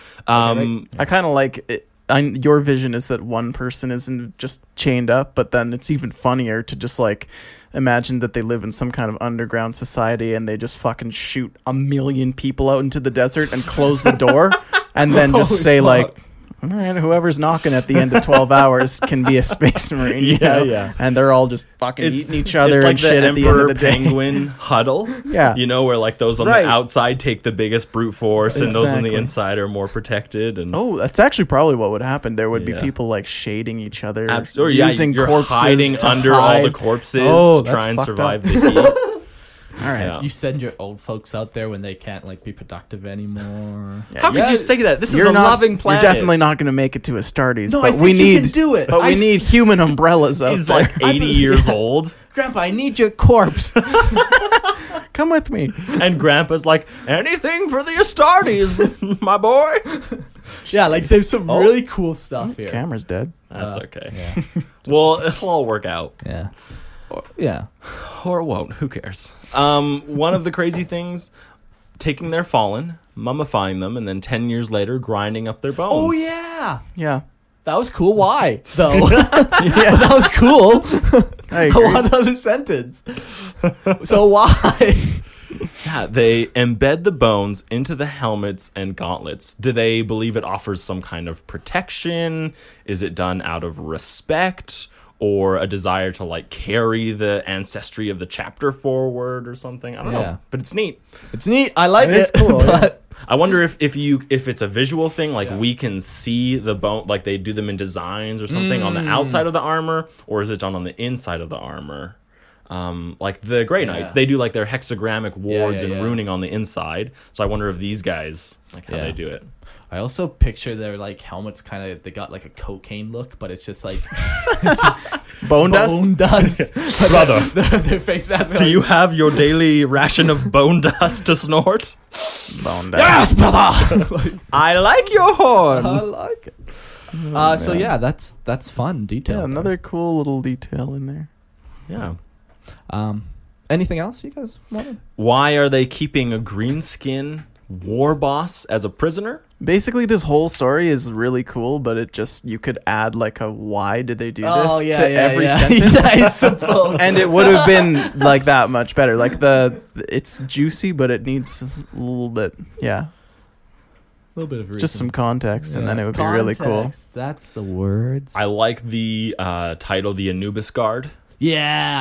I kind of like it. Your vision is that one person isn't just chained up, but then it's even funnier to just like imagine that they live in some kind of underground society and they just fucking shoot 1 million people out into the desert and close the door and then just Holy say fuck. like, all right, whoever's knocking at the end of 12 hours can be a space marine. You Yeah, know? yeah. And they're all just fucking eating each other it's like and shit the at the end of Emperor the day. Penguin huddle. Yeah. You know, where like those on Right. the outside take the biggest brute force and those on the Exactly. inside are more protected. And Oh, that's actually probably what would happen. There would be Yeah. people like shading each other, Absolutely. using You're corpses hiding to under all the hide. corpses Oh, to try that's and fucked survive up. the heat. All right. Yeah. You send your old folks out there when they can't, like, be productive anymore. How could you say that? This is a not, loving planet. You're definitely not going to make it to Astartes. No, but I think we you need can do it. But we need human umbrellas out He's there. like 80 years old. Grandpa, I need your corpse. Come with me. And Grandpa's like, anything for the Astartes, my boy. Yeah, like, there's some really cool stuff here. Camera's dead. That's okay. Yeah. Well, it'll all work out. Yeah. Yeah. Or it won't. Who cares? One of the crazy things, taking their fallen, mummifying them, and then 10 years later, grinding up their bones. Oh, yeah. Yeah. That was cool. Why, though? Yeah, that was cool. I I agree. want another sentence. So why? Yeah, they embed the bones into the helmets and gauntlets. Do they believe it offers some kind of protection? Is it done out of respect? Or a desire to like carry the ancestry of the chapter forward or something? I don't Yeah. know. But it's neat. It's neat. I like It is it. cool, yeah. But I wonder if it's a visual thing, like we can see the bone, like they do them in designs or something on the outside of the armor, or is it done on the inside of the armor? Like the Grey Knights, they do like their hexagrammic wards and runing on the inside. So I wonder if these guys, like how they do it. I also picture their like helmets kind of, they got like a cocaine look, but it's just like it's just Bone dust? bone dust. Brother, Their face mask. do you have your daily ration of bone dust to snort? Bone dust. Yes, brother. I like your horn. I like it. So yeah, that's fun detail. Yeah, another cool little detail in there. Yeah. Anything else you guys wanted? Why are they keeping a greenskin war boss as a prisoner? Basically, this whole story is really cool, but it just, you could add like a why did they do this to every sentence. Yeah, I suppose. And it would have been like that much better. Like it's juicy, but it needs a little bit, a little bit of reason. just some context, and then it would be really cool. Context, that's the words. I like the title, the Anubis Guard. Yeah.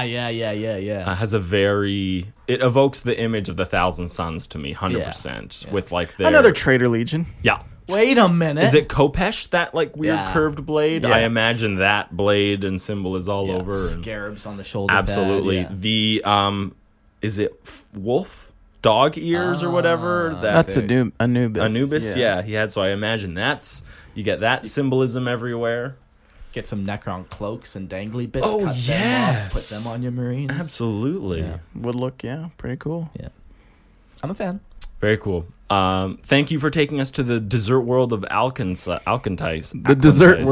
Has a very, it evokes the image of the Thousand Suns to me, 100%. With like their Another Traitor Legion. yeah. Wait a minute. Is it Kopesh, that like weird Yeah. curved blade? Yeah. I imagine that blade and symbol is all Yeah, over. And scarabs on the shoulder. absolutely. pad, The is it wolf dog ears or whatever? That's Anubis. Anubis. Yeah, he had. So I imagine you get that symbolism everywhere. Get some Necron cloaks and dangly bits. Oh, cut them yes. off, put them on your Marines. Absolutely. Yeah. Would look, pretty cool. Yeah, I'm a fan. Very cool. Thank you for taking us to the desert world of Alcantice. The desert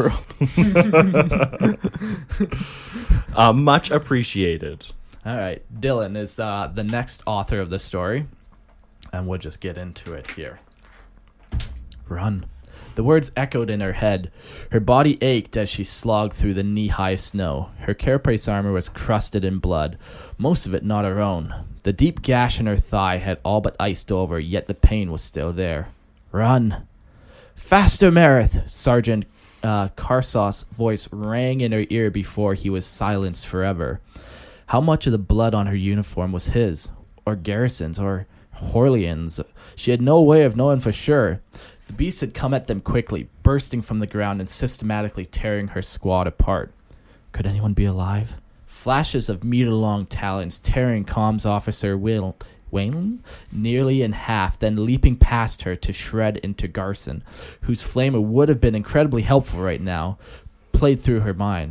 world. Much appreciated. All right, Dylan is the next author of the story, and we'll just get into it here. Run. The words echoed in her head. Her body ached as she slogged through the knee-high snow. Her carapace armor was crusted in blood, most of it not her own. The deep gash in her thigh had all but iced over, yet the pain was still there. Run. Faster, Marith! Sergeant Karsos' voice rang in her ear before he was silenced forever. How much of the blood on her uniform was his, or Garrison's, or Horlean's? She had no way of knowing for sure. The beast had come at them quickly, bursting from the ground and systematically tearing her squad apart. Could anyone be alive? Flashes of meter-long talons tearing comms officer Wayne nearly in half, then leaping past her to shred into Garson, whose flamer would have been incredibly helpful right now, played through her mind.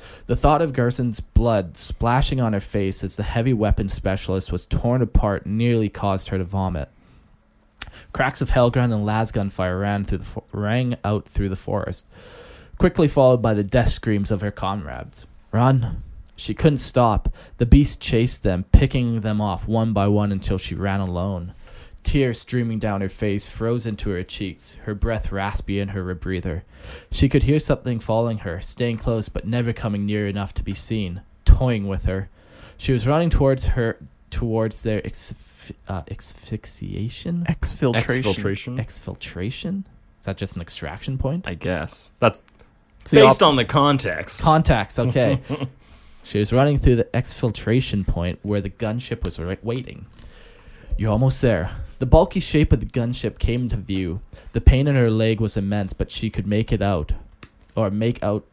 The thought of Gerson's blood splashing on her face as the heavy weapon specialist was torn apart nearly caused her to vomit. Cracks of Helgren and lasgun fire rang out through the forest, quickly followed by the death screams of her comrades. Run! She couldn't stop. The beast chased them, picking them off one by one until she ran alone. Tears streaming down her face froze into her cheeks, her breath raspy in her rebreather. She could hear something following her, staying close but never coming near enough to be seen, toying with her. She was running towards their asphyxiation? Exfiltration? Is that just an extraction point? I guess. That's based on the context. Context, okay. She was running through the exfiltration point where the gunship was waiting. You're almost there. The bulky shape of the gunship came into view. The pain in her leg was immense, but she could make out the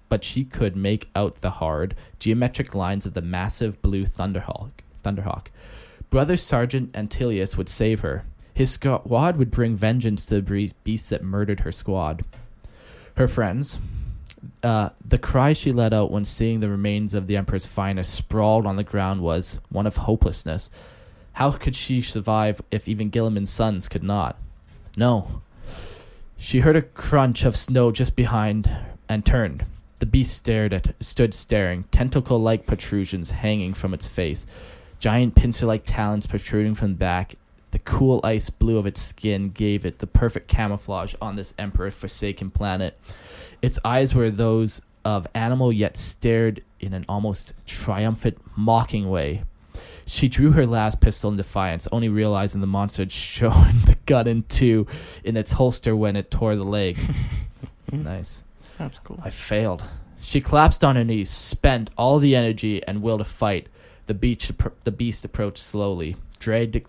hard, geometric lines of the massive blue Thunderhawk. Brother Sergeant Antilius would save her. His squad would bring vengeance to the beast that murdered her squad. Her friends. The cry she let out when seeing the remains of the Emperor's finest sprawled on the ground was one of hopelessness. How could she survive if even Guilliman's sons could not? No. She heard a crunch of snow just behind and turned. The beast stood staring, tentacle-like protrusions hanging from its face, giant pincer-like talons protruding from the back. The cool ice blue of its skin gave it the perfect camouflage on this Emperor-forsaken planet. Its eyes were those of animal, yet stared in an almost triumphant, mocking way. She drew her last pistol in defiance, only realizing the monster had shown the gun in its holster when it tore the leg. Nice. That's cool. I failed. She collapsed on her knees, spent all the energy and will to fight. The beast approached slowly, dragging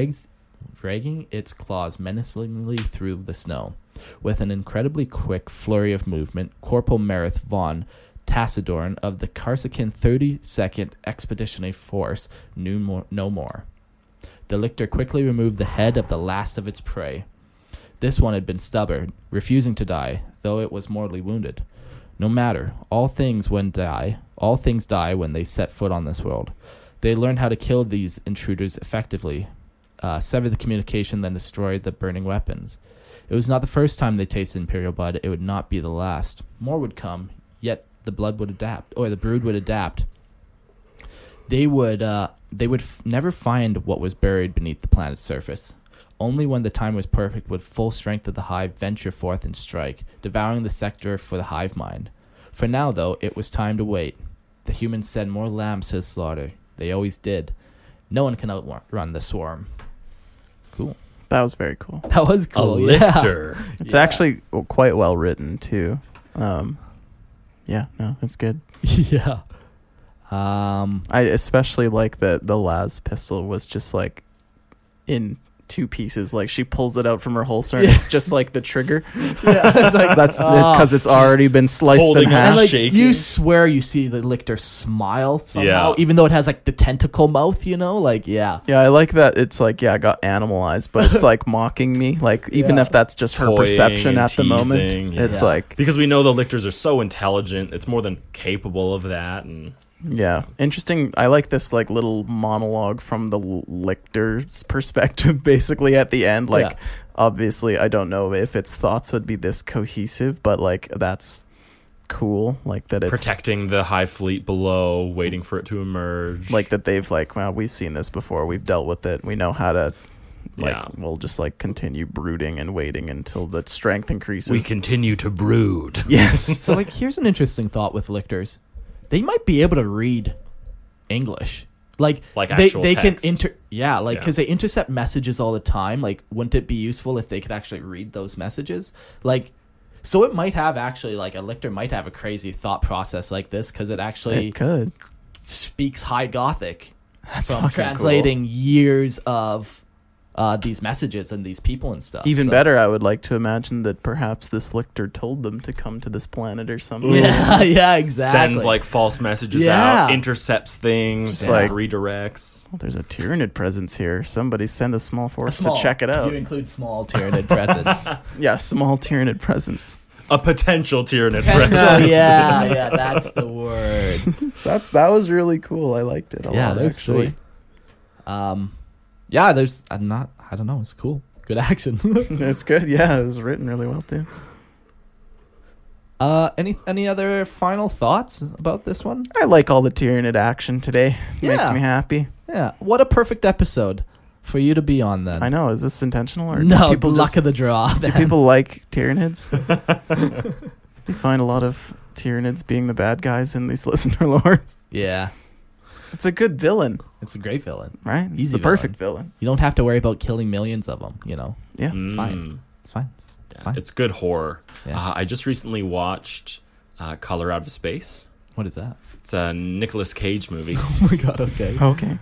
its claws menacingly through the snow. With an incredibly quick flurry of movement, Corporal Merith von Tassadorn of the Karsakin 32nd Expeditionary Force knew no more. The lictor quickly removed the head of the last of its prey. This one had been stubborn, refusing to die, though it was mortally wounded. No matter, all things die when they set foot on this world. They learned how to kill these intruders effectively, sever the communication, then destroy the burning weapons. It was not the first time they tasted Imperial blood. It would not be the last. More would come, yet the blood would adapt, or the brood would adapt. They would never find what was buried beneath the planet's surface. Only when the time was perfect would full strength of the hive venture forth and strike, devouring the sector for the hive mind. For now, though, it was time to wait. The humans send more lambs to the slaughter. They always did. No one can outrun the swarm. Cool. That was very cool. That was cool. A lictor. Yeah. It's actually quite well written too. Yeah, no, it's good. Yeah. I especially like that the las pistol was just like in two pieces. Like she pulls it out from her holster and it's just like the trigger. Yeah, it's like, that's because it's already been sliced in holding half. and like shaking. you swear you see the lictor smile somehow, Yeah. even though it has like the tentacle mouth, like yeah. Yeah, I like that. It's like, yeah, I got animalized, but it's like mocking me. Like even Yeah. if that's just her Toying perception and at the moment, teasing, yeah. it's Yeah. like, Because we know the lictors are so intelligent, it's more than capable of that. And yeah, interesting. I like this like little monologue from the lictor's perspective, basically at the end. Like, Yeah. obviously, I don't know if its thoughts would be this cohesive, but like that's cool. Like that it's protecting the hive fleet below, waiting for it to emerge. like that they've like, well, we've seen this before. We've dealt with it. We know how to. Like Yeah. we'll just like continue brooding and waiting until the strength increases. we continue to brood. Yes. So like here's an interesting thought with lictors. They might be able to read English. Like they actual can text. because they intercept messages all the time. Like wouldn't it be useful if they could actually read those messages? Like so it might have actually like a lictor might have a crazy thought process like this because it actually It could. speaks High Gothic That's from fucking translating years of these messages and these people and stuff. Even So- better, I would like to imagine that perhaps this lictor told them to come to this planet or something. Yeah, exactly. Sends like false messages Yeah. out, intercepts things, Just and like- redirects. Well, there's a Tyranid presence here. Somebody send a small force Small. to check it out. You include small Tyranid presence. Yeah, small Tyranid presence. A potential Tyranid Oh, franchise. yeah, that's the word. That was really cool. I liked it a Yeah, lot, that was actually. sweet. Yeah, there's I don't know, it's cool. Good action. It's good. Yeah, it was written really well too. Any other final thoughts about this one? I like all the Tyranid action today. Makes Yeah. me happy. Yeah, what a perfect episode for you to be on then. I know. Is this intentional or No, do people luck just, of the draw. do man. people like Tyranids? Do you find a lot of Tyranids being the bad guys in these listener lores? Yeah, It's a good villain, it's a great villain. right? It's Easy the perfect villain. You don't have to worry about killing millions of them. You know, Yeah. it's fine. It's fine. It's fine. It's good horror. Yeah. I just recently watched Color Out of Space. What is that? It's a Nicolas Cage movie. Oh my god. Okay. Okay.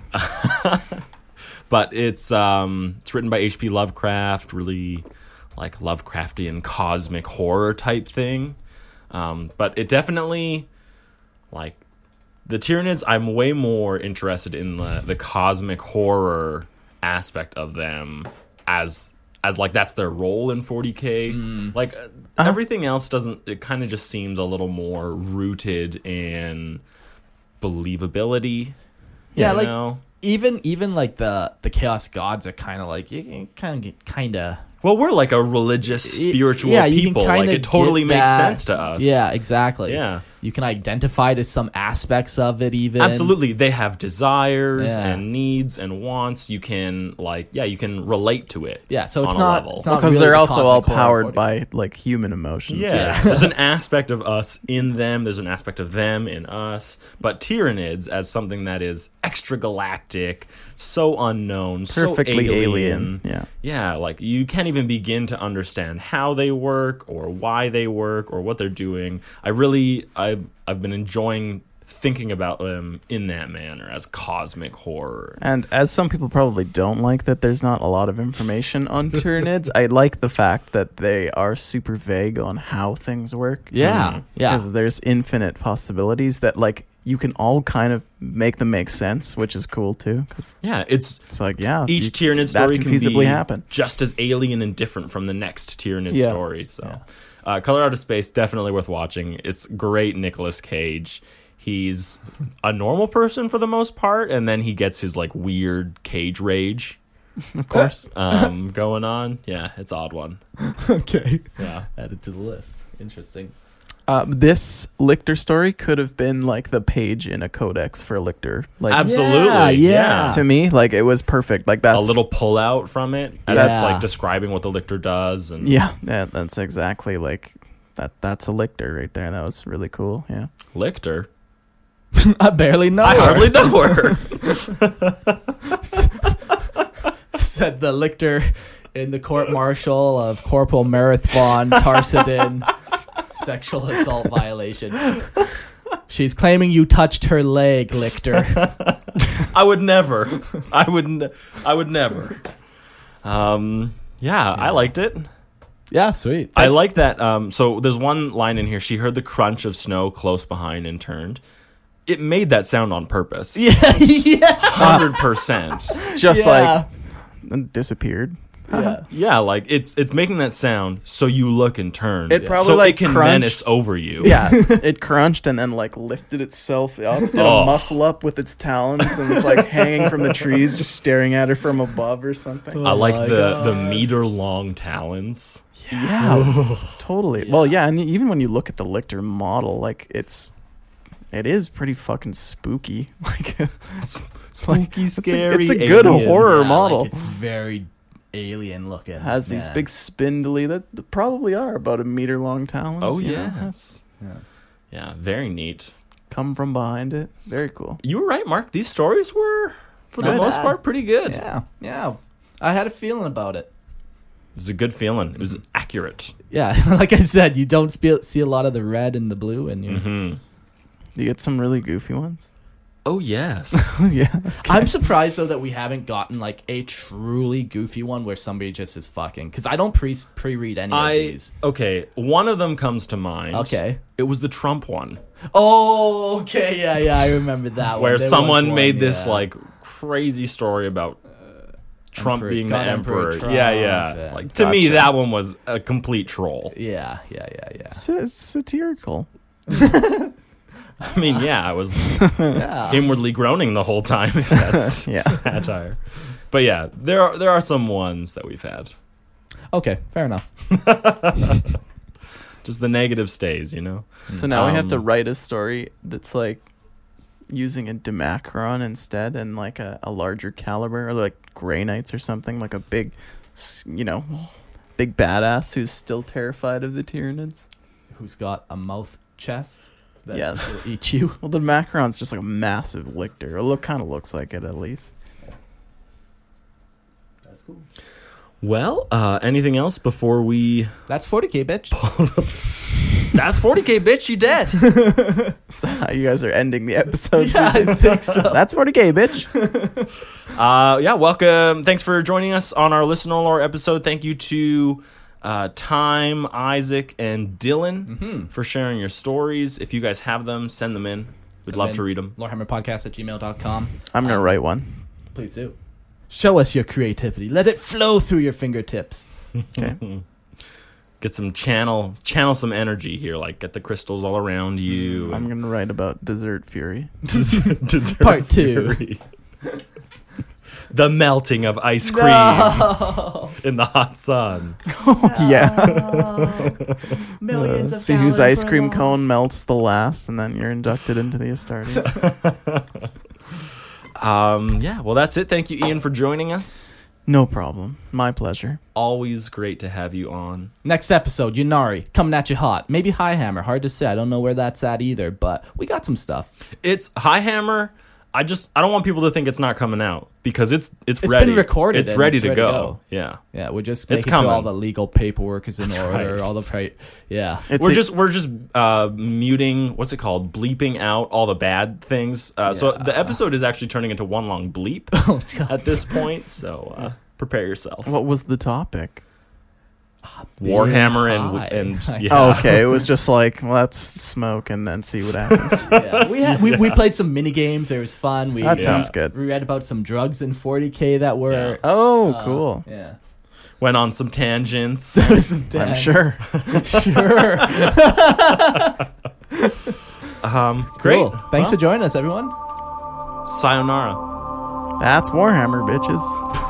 But it's written by H.P. Lovecraft, really like Lovecraftian cosmic horror type thing. But it definitely, like, the Tyranids, I'm way more interested in the cosmic horror aspect of them as like that's their role in 40K. Like everything else doesn't, it kind of just seems a little more rooted in believability. Yeah, you like know? even like the Chaos Gods are kind of like you kind of. Well, we're like a religious, spiritual Yeah, you can people. Like, kinda it totally get makes that. sense to us. Yeah, exactly. Yeah. You can identify to some aspects of it even. Absolutely. They have desires Yeah. and needs and wants. You can, you can relate to it. Yeah, so it's on a not level. it's not Because really they're the also all cosmic horror powered 40K. by like human emotions. Yeah. There's an aspect of us in them. There's an aspect of them in us. But Tyranids as something that is extragalactic, so unknown, Perfectly so alien. Yeah. Yeah, like you can't even begin to understand how they work or why they work or what they're doing. I've been enjoying thinking about them in that manner as cosmic horror. And as some people probably don't like that there's not a lot of information on Tyranids, I like the fact that they are super vague on how things work. Yeah, yeah. Because there's infinite possibilities that like you can all kind of make them make sense, which is cool too. Cause Yeah, it's like, yeah, each Tyranid that story can can feasibly be happen. just as alien and different from the next Tyranid Yeah. story. So, Color Out of Space, definitely worth watching. It's great Nicolas Cage. He's a normal person for the most part, and then he gets his like weird cage rage Of course. going on. Yeah, it's an odd one. Okay. Yeah. Added to the list. Interesting. This Lictor story could have been like the page in a codex for Lictor. Like Absolutely. yeah. to me, like it was perfect. Like that's A little pullout from it as Yeah. it's like describing what the Lictor does. And yeah, that's exactly like that. That's a Lictor right there. That was really cool. Yeah. Lictor? I barely know. I hardly know her. Said the lictor in the court martial of Corporal Merith von Tarsadin. Sexual assault violation. She's claiming you touched her leg, Lictor. I would never. I would never. Yeah, I liked it. Yeah, sweet. I like that. So there's one line in here. She heard the crunch of snow close behind and turned. It made that sound on purpose. Yeah. 100%. Just Yeah. like disappeared. Yeah. Yeah, like it's making that sound so you look and turn. It probably, so like, it can crunched. menace over you. Yeah, it crunched and then like lifted itself up, did Oh. a muscle up with its talons, and it's like hanging from the trees, just staring at her from above or something. I like my the meter long talons. Yeah, totally. Well, yeah, and even when you look at the Lictor model, like it is pretty fucking spooky. Like Spooky, scary. It's a good alien. horror Yeah, model. Like it's very alien looking. Has these Yeah. big spindly that probably are about a meter long talons. Oh, you know? yes. Yeah, very neat. Come from behind it. Very cool. You were right, Mark. These stories were, for the Not most bad. part, pretty good. Yeah. I had a feeling about it. It was a good feeling. It was accurate. Yeah, like I said, you don't see a lot of the red and the blue, and you. Mm-hmm. You get some really goofy ones. Oh, yes. Yeah. I'm surprised though that we haven't gotten like a truly goofy one where somebody just is fucking. Because I don't pre-read any of these. Okay, one of them comes to mind. Okay. It was the Trump one. Oh, okay, yeah, I remember that one. Where There was someone one, made this yeah. like crazy story about Trump being the God emperor. Trump, Yeah. Like to me, Gotcha. that one was a complete troll. Yeah. Satirical. I mean, yeah, I was Yeah. inwardly groaning the whole time. If that's Yeah. satire. But yeah, there are some ones that we've had. Okay, fair enough. Just the negative stays, you know. So now we have to write a story that's like using a Dimacron instead and like a larger caliber, or like Grey Knights or something, like a big, big badass who's still terrified of the Tyranids. Who's got a mouth chest that Yeah. will eat you? Well, the Macron's just like a massive lictor. It kind of looks like it at least. That's cool. Well, anything else before we... That's 40K, bitch. That's 40K, bitch, you dead. So how you guys are ending the episode. Yeah, I think so. That's 40K, bitch. Yeah, welcome. Thanks for joining us on our Listener Lore episode. Thank you to Time, Isaac, and Dylan for sharing your stories. If you guys have them, send them in. We'd love to read them. LorehammerPodcast@gmail.com. I'm going to write one. Please do. Show us your creativity. Let it flow through your fingertips. Okay. Get some channel some energy here. Like get the crystals all around you. I'm going to write about Desert Fury. Dessert Part 2. fury. The melting of ice cream in the hot sun. Yeah. Millions of See whose calories ice per cream loaf. cone melts the last, and then you're inducted into the Astartes. Yeah, well, that's it. Thank you, Ian, for joining us. No problem. My pleasure. Always great to have you on. Next episode, Yunari, coming at you hot. Maybe Highhammer, hard to say. I don't know where that's at either, but we got some stuff. It's Highhammer. I don't want people to think it's not coming out because it's It's ready. been recorded. It's and ready, it's to, ready go. Yeah. Yeah, we're just It's making sure coming. all the legal paperwork is in That's order. right. All the yeah. We're just muting, what's it called? Bleeping out all the bad things. So the episode is actually turning into one long bleep at this point. So prepare yourself. What was the topic? Warhammer High. and yeah. Oh, okay. It was just like, let's smoke and then see what happens. Yeah, we played some mini games. It was fun. That sounds good. We read about some drugs in 40K that were. Oh, cool. Yeah. Went on some tangents. I'm sure. Sure. Great. Cool. Thanks for joining us, everyone. Sayonara. That's Warhammer, bitches.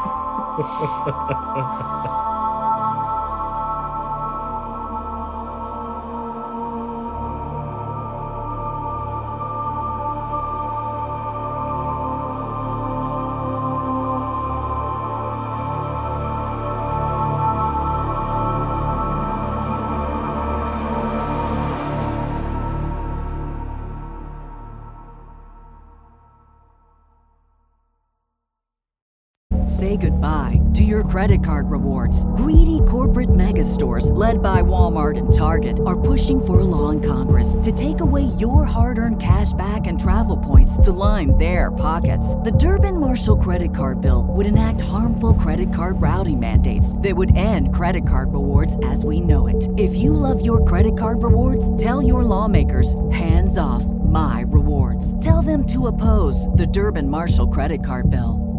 Say goodbye to your credit card rewards. Greedy corporate mega stores, led by Walmart and Target, are pushing for a law in Congress to take away your hard-earned cash back and travel points to line their pockets. The Durbin-Marshall credit card bill would enact harmful credit card routing mandates that would end credit card rewards as we know it. If you love your credit card rewards, tell your lawmakers, hands off my rewards. Tell them to oppose the Durbin-Marshall credit card bill.